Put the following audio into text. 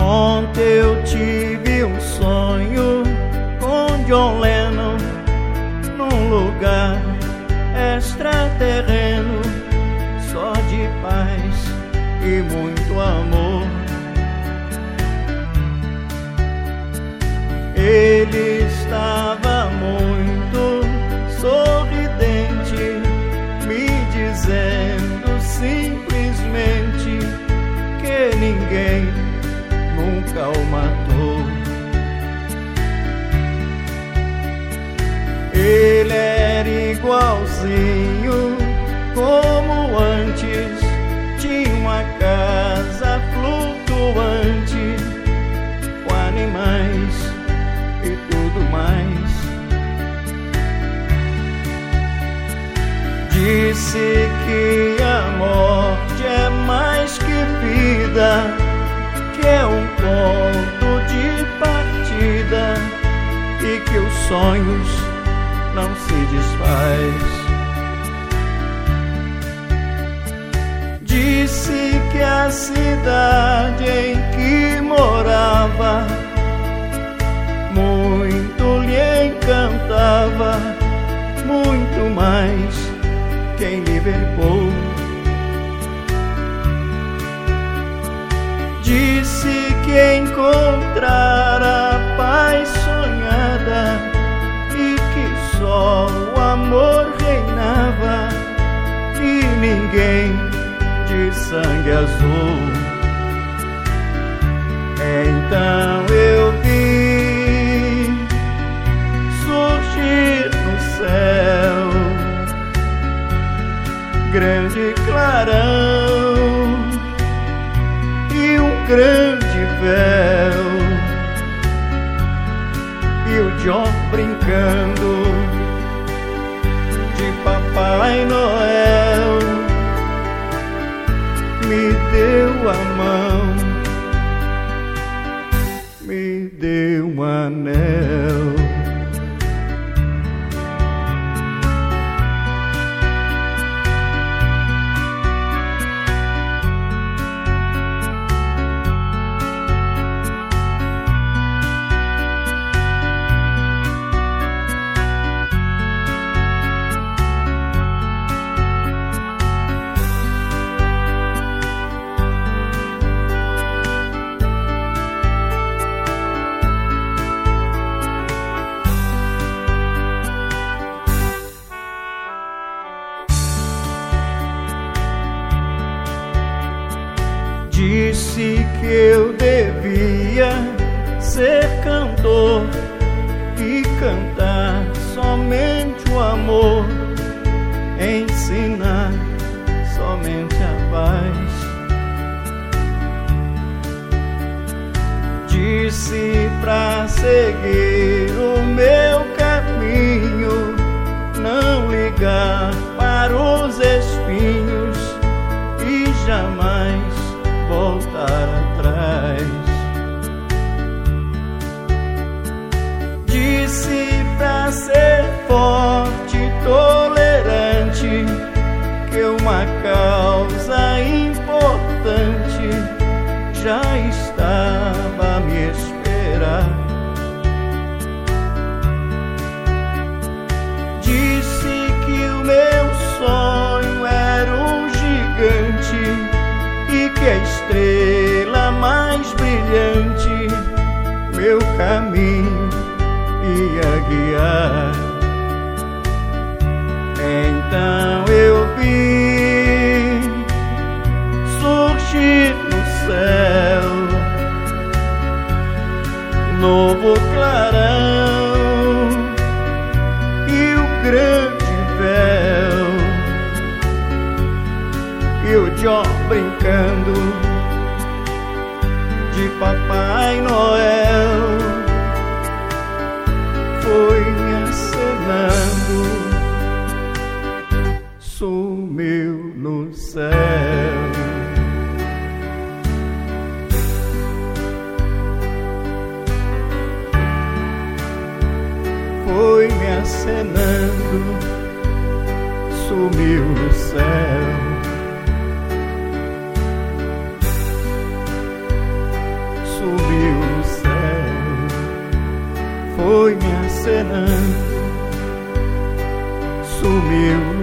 Ontem eu tive um sonho com John Lennon num lugar extraterreno, só de paz e muito amor. Ele estava muito sorridente, me dizendo simplesmente que ninguém nunca o matou. Ele era igualzinho como antes, tinha uma casa flutuante com animais e tudo mais. Disse que a morte é mais que vida, que é um ponto de partida e que os sonhos não se desfaz. Disse que a cidade em que morava muito lhe encantava, muito mais que em Liverpool. Disse que encontrara a paz sonhada e que só o amor reinava e ninguém de sangue azul. Então eu vi surgir no céu grande clarão e um grande véu, e o John brincando de Papai Noel me deu a mão, me deu um anel. Disse que eu devia ser cantor e cantar somente o amor, ensinar somente a paz. Disse pra seguir o meu caminho, não ligar para os espinhos e jamais voltar atrás. Disse pra ser forte e tolerante, que uma causa importante já estava a me esperar. Disse que o meu sonho era um gigante e que a estrela mais brilhante meu caminho ia guiar. Então eu vi surgir no céu novo clarão e o grande véu, e o John brincando de Papai Noel foi me acenando, sumiu no céu. Foi me acenando, sumiu no céu. foi me acenando, sumiu